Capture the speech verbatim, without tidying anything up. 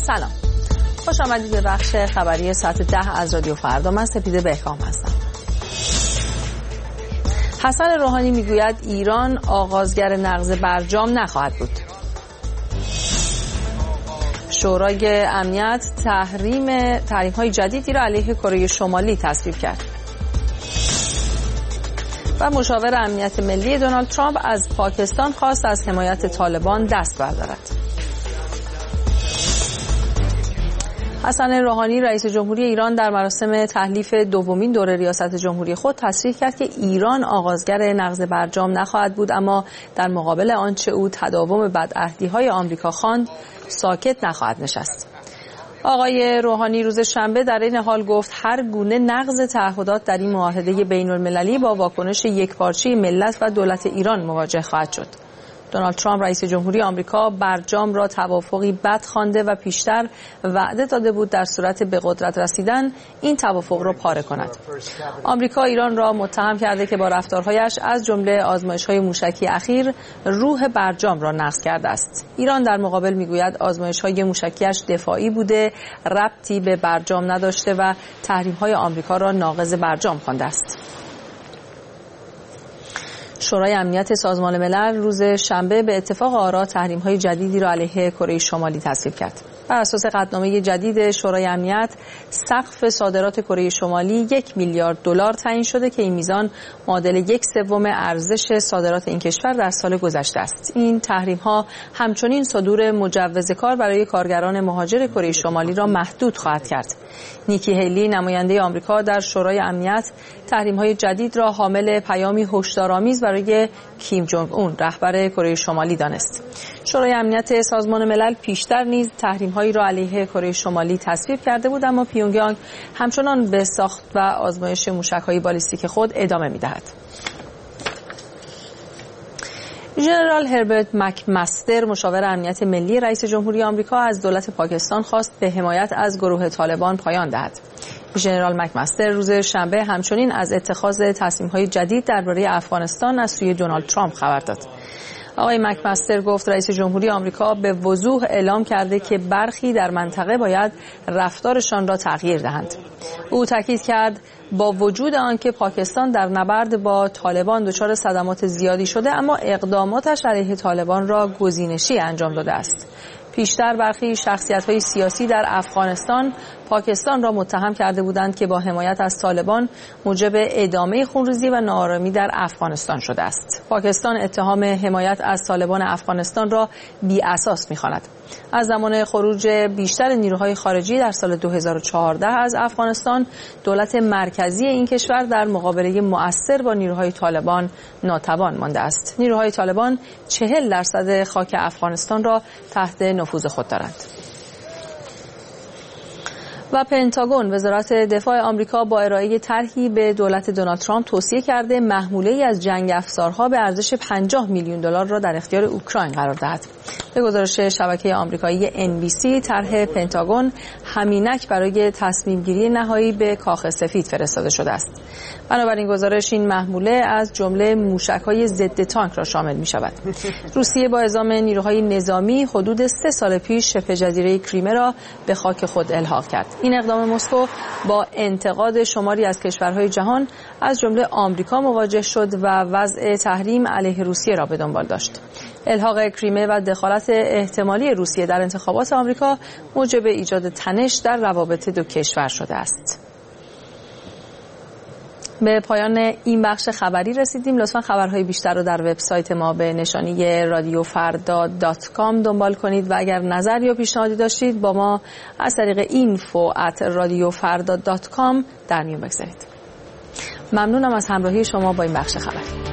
سلام، خوش آمدید به بخش خبری ساعت ده از رادیو فردا. من سپیده بهکام هستم. حسن روحانی میگوید ایران آغازگر نقض برجام نخواهد بود. شورای امنیت تحریم تحریم‌های جدیدی را علیه کره شمالی تصویب کرد. و مشاور امنیت ملی دونالد ترامپ از پاکستان خواست از حمایت طالبان دست بردارد. حسن روحانی رئیس جمهوری ایران در مراسم تحلیف دومین دوره ریاست جمهوری خود تصریح کرد که ایران آغازگر نقض برجام نخواهد بود، اما در مقابل آنچه او تداوم بدعهدی‌های آمریکا خواند ساکت نخواهد نشست. آقای روحانی روز شنبه در این حال گفت هر گونه نقض تعهدات در این معاهده بین‌المللی با واکنش یکپارچه ملت و دولت ایران مواجه خواهد شد. دونالد ترامپ رئیس جمهوری آمریکا برجام را توافقی بد خوانده و پیشتر وعده داده بود در صورت به قدرت رسیدن این توافق را پاره کند. آمریکا ایران را متهم کرده که با رفتارهایش از جمله آزمایش‌های موشکی اخیر روح برجام را نقض کرده است. ایران در مقابل میگوید آزمایش‌های موشکیش دفاعی بوده، ربطی به برجام نداشته و تحریم‌های آمریکا را ناقض برجام خوانده است. شورای امنیت سازمان ملل روز شنبه به اتفاق آرا تحریم‌های جدیدی را علیه کره شمالی تصویب کرد. بر اساس قطعنامه جدید شورای امنیت، سقف صادرات کره شمالی یک میلیارد دلار تعیین شده که این میزان معادل یک سوم ارزش صادرات این کشور در سال گذشته است. این تحریم‌ها همچنین صدور مجوز کار برای کارگران مهاجر کره شمالی را محدود خواهد کرد. نیکی هیلی نماینده آمریکا در شورای امنیت تحریم‌های جدید را حامل پیامی هشدارآمیز برای کیم جونگ اون رهبر کره شمالی دانست. شورای امنیت سازمان ملل پیشتر نیز تحریم‌هایی را علیه کره شمالی تصویب کرده بود، اما پیونگیانگ همچنان به ساخت و آزمایش موشک‌های بالیستیک خود ادامه می‌دهد. ژنرال هربرت مکمستر مشاور امنیت ملی رئیس جمهوری آمریکا از دولت پاکستان خواست به حمایت از گروه طالبان پایان دهد. ژنرال مکمستر روز شنبه همچنین از اتخاذ تصمیم‌های جدید درباره افغانستان از سوی دونالد ترامپ خبر داد. آقای مکمستر گفت رئیس جمهوری آمریکا به وضوح اعلام کرده که برخی در منطقه باید رفتارشان را تغییر دهند. او تاکید کرد با وجود آنکه پاکستان در نبرد با طالبان دچار صدمات زیادی شده، اما اقداماتش علیه طالبان را گزینشی انجام داده است. پیشتر برخی شخصیت‌های سیاسی در افغانستان پاکستان را متهم کرده بودند که با حمایت از طالبان موجب ادامه خونریزی و ناآرامی در افغانستان شده است. پاکستان اتهام حمایت از طالبان افغانستان را بی اساس می‌خواند. از زمان خروج بیشتر نیروهای خارجی در سال دو هزار و چهارده از افغانستان، دولت مرکزی این کشور در مقابله مؤثر با نیروهای طالبان ناتوان مانده است. نیروهای طالبان چهل درصد خاک افغانستان را تحت نفوذ خود دارند. و پنتاگون وزارت دفاع آمریکا با ارائه طرحی به دولت دونالد ترامپ توصیه کرده محموله‌ای از جنگ افزارها به ارزش پنجاه میلیون دلار را در اختیار اوکراین قرار دهد. به گزارش شبکه آمریکایی ان بی سی، طرح پنتاگون همینک برای تصمیم گیری نهایی به کاخ سفید فرستاده شده است. بنابراین گزارش این محموله از جمله موشک‌های ضد تانک را شامل می‌شود. روسیه با اعزام نیروهای نظامی حدود سه سال پیش شبه جزیره کریمه را به خاک خود الحاق کرد. این اقدام مسکو با انتقاد شماری از کشورهای جهان از جمله آمریکا مواجه شد و وضع تحریم علیه روسیه را به دنبال داشت. الحاق کریمه و دخالت احتمالی روسیه در انتخابات آمریکا موجب ایجاد تنش در روابط دو کشور شده است. به پایان این بخش خبری رسیدیم. لطفاً خبرهای بیشتر رو در وبسایت ما به نشانی رادیو فردا دات کام دنبال کنید و اگر نظر یا پیشنهادی داشتید با ما از طریق اینفو ات رادیو فردا دات کام در میون بگذارید. ممنونم از همراهی شما با این بخش خبری.